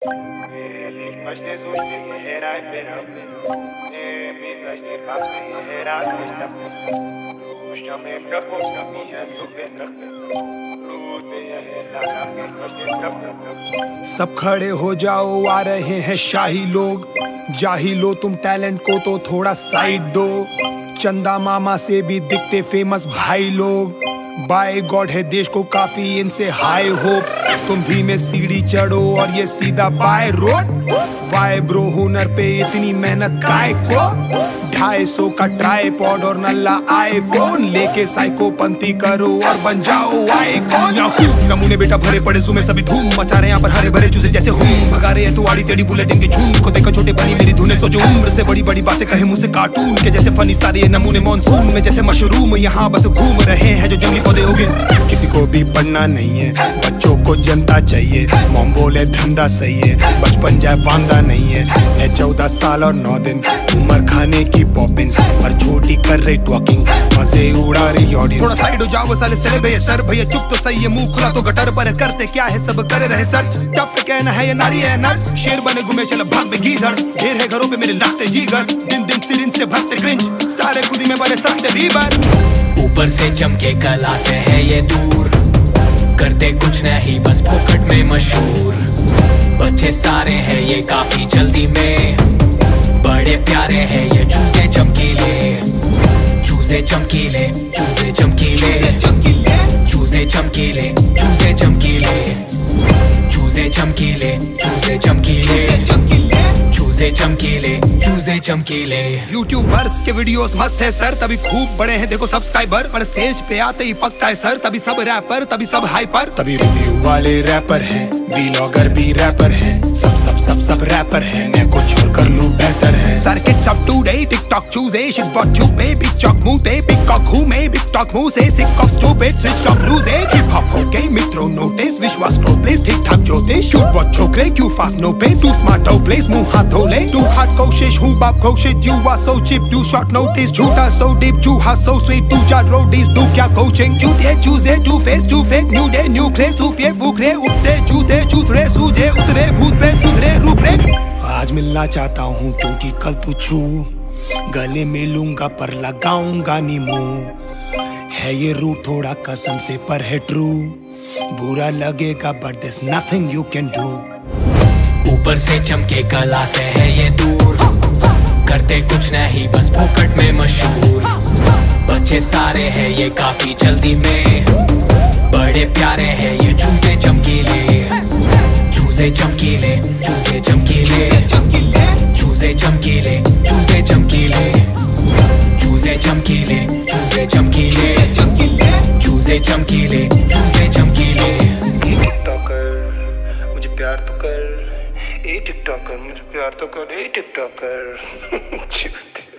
Ich möchte so stehen, Hera in Bera. Mit euch die Fasse, Hera ist dafür. Rusta me propulsa minha zubetra. Lute है सारा के möchte propulsa. सब खड़े हो जाओ, आ रहे हैं शाही लोग। जाहिलो तुम टैलेंट को तो थोड़ा साइड दो। चंदा मामा से भी दिखते फेमस भाई लोग। बाय गॉड है देश को काफी इनसे हाई होप्स। तुम धीमे सीढ़ी चढ़ो और ये सीधा बाय रोड। वाई ब्रो हुनर पे इतनी मेहनत काय को। 250 का ट्राइपॉड और नल्ला आईफोन लेके साइकोपंथी करो और बन जाओ आइकॉन। नमूने बेटा भरे पड़े सुमे सभी धूम मचा रहे यहाँ पर हरे भरे चूजे जैसे हूँ। भगा रहे हैं तू आड़ी टेढ़ी बुलेट इनके झूम को देखो छोटे बनी मेरी धुने। सोचो उम्र से बड़ी बड़ी बातें कहे मुझसे कार्टून के जैसे फनी सारे ये नमूने मॉनसून में जैसे मशरूम यहाँ बस घूम रहे हैं जो जंगली पौधे होगे। किसी को भी पढ़ना नहीं है, बच्चों को जनता चाहिए। मॉम बोले धंधा सही है, बचपन जाए वांदा नहीं है। 14 साल और 9 दिन उम्र खाने की पॉपिंस और छोटी कर रही टॉकिंग मजे उड़ा रही ऑडियंस। थोड़ा साइड हो जाओ साले सरे भैया सर भैया चुप तो सही है मुंह खुला तो गटर पर करते क्या है सब कर रहे सर। टफ कहना है ये नारी है नर शेर बने घूमे चल भाग में गीधर। ढेर है घरों पे मेरे लाते जीगर दिन दिन सिरिन से भरते क्रिंज स्टार खुदी में बने सस्ते बीबर। ऊपर से चमके कला से है ये दूर करते कुछ नहीं बस फोकट में मशहूर। बच्चे सारे हैं ये काफी जल्दी में बड़े प्यारे हैं ये चूजे चमकीले। चूजे चमकीले चूजे चमकीले चूजे चमकीले चूजे चमकीले चूजे चमकीले चूजे चमकीले चूजे चमकीले चूजे चमकीले। यूट्यूबर्स के वीडियोस मस्त है सर तभी खूब बड़े हैं देखो सब्सक्राइबर। पर स्टेज पे आते ही पकता है सर तभी सब रैपर तभी सब हाइपर। तभी रिव्यू वाले रैपर हैं व्लॉगर भी रैपर हैं सब सब सब सब रैपर हैं। मैं कुछ और कर लूं बेहतर है। Sir kids of today TikTok चूजे शिट बॉट चुपे बिग चॉक मुंह पे पिकॉक घूमे बिग टॉक मुंह से sick of stupid switch off lose it. Hip hop okay मित्रों नोटिस विश्वास नो प्लेस ठीक ठाक जोते शूट बॉट छोकरे क्यों fast no pace too smart हो प्लेस मुंह हाथ धो ले। टू हार्ड कोशिश हूँ बाप कोशिश you are so cheap too short notice झूठा सो डीप चूहा सो स्वीट टू चार रोडीज तू क्या कोचिंग चूतिए चूजे to face to fake new day new craze सूफिए फूकरे उठते जूते चूतरे सूझे उतरे भूत पे सुधरे रूपरेख। आज मिलना चाहता हूँ क्योंकि कल तू छू गले मिलूंगा पर लगाऊंगा नी मुंह। है ये रूट थोड़ा कसम से पर है ट्रू बुरा लगेगा but there is nothing you can do. ऊपर से चमके कला से है ये दूर करते कुछ नहीं बस फोकट में मशहूर। बच्चे सारे हैं ये काफी जल्दी में बड़े प्यारे हैं ये चूजे चमकीले। चूजे चमकीले चूजे चमकीले चूजे चमकीले चूजे चमकीले चूजे चमकीले चूजे चमकीले चूजे चमकीले चूजे चमकीले। टिकटॉकर मुझे प्यार तो कर ए टिकटॉकर मुझे प्यार तो कर ए टिकटॉकर।